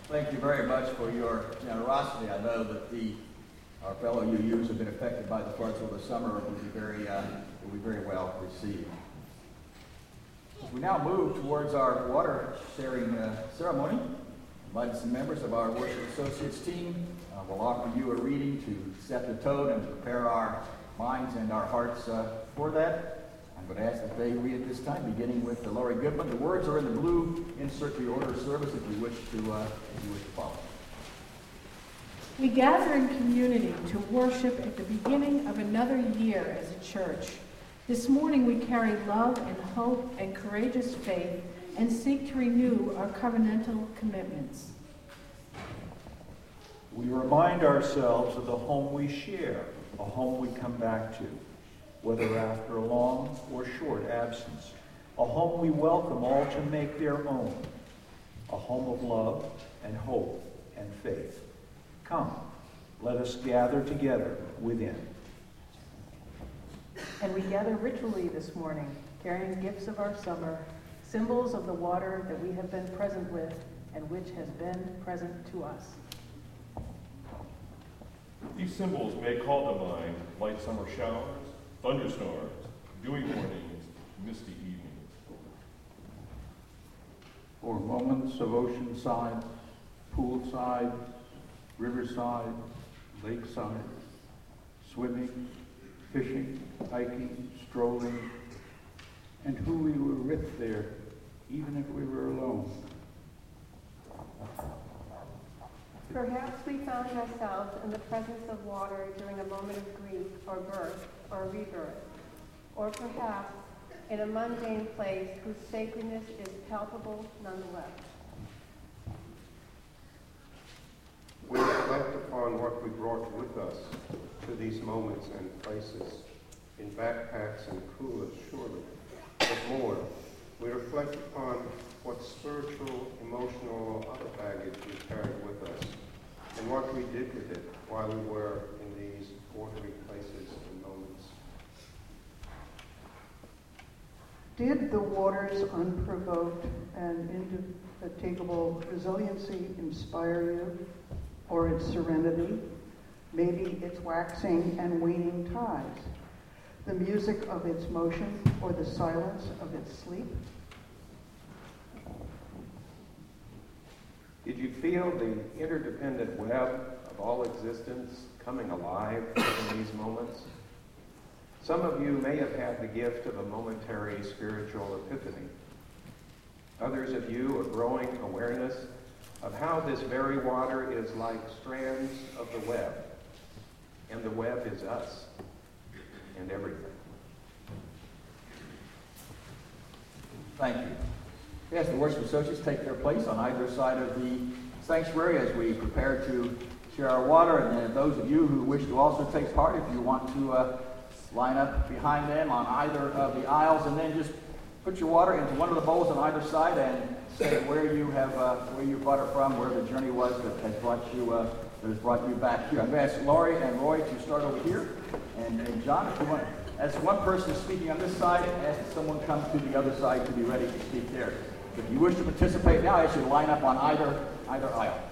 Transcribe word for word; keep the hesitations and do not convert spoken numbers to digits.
Thank you very much for your generosity. I know that the our fellow U Us have been affected by the floods over the summer. Will be very uh, will be very well received. As we now move towards our water sharing uh, ceremony, invite some members of our Worship Associates team. Uh, will offer you a reading to set the tone and prepare our minds and our hearts uh, for that. I'm going to ask that they read at this time, beginning with uh, Laurie Goodman. The words are in the blue insert to the order of service if you wish to uh, if you wish to follow. We gather in community to worship at the beginning of another year as a church. This morning we carry love and hope and courageous faith and seek to renew our covenantal commitments. We remind ourselves of the home we share, a home we come back to, whether after a long or short absence, a home we welcome all to make their own, a home of love and hope and faith. Come, let us gather together within. And we gather ritually this morning, carrying gifts of our summer, symbols of the water that we have been present with and which has been present to us. These symbols may call to mind light summer showers, thunderstorms, dewy mornings, misty evenings. Or moments of oceanside, poolside, riverside, lakeside, swimming, fishing, hiking, strolling, and who we were with there, even if we were alone. Perhaps we found ourselves in the presence of water during a moment of grief or birth or rebirth, or perhaps in a mundane place whose sacredness is palpable nonetheless. We reflect upon what we brought with us to these moments and places, in backpacks and coolers, surely, but more. We reflect upon what spiritual, emotional, or other baggage we carried with us, and what we did with it while we were in these watery places and moments. Did the water's unprovoked and indefatigable resiliency inspire you, or its serenity, maybe its waxing and waning tides, the music of its motion, or the silence of its sleep? Did you feel the interdependent web of all existence coming alive in these moments? Some of you may have had the gift of a momentary spiritual epiphany. Others of you a growing awareness of how this very water is like strands of the web, and the web is us and everything. Thank you. Yes, the worship associates take their place on either side of the sanctuary as we prepare to share our water. And then those of you who wish to also take part, if you want to uh, line up behind them on either of the aisles, and then just put your water into one of the bowls on either side and say where you have uh, where you brought it from, where the journey was that has brought you uh, that has brought you back here. I'm going to ask Laurie and Roy to start over here, and, and John, if you want, as one person is speaking on this side, ask someone come to the other side to be ready to speak there. If you wish to participate now, I ask you to line up on either either aisle.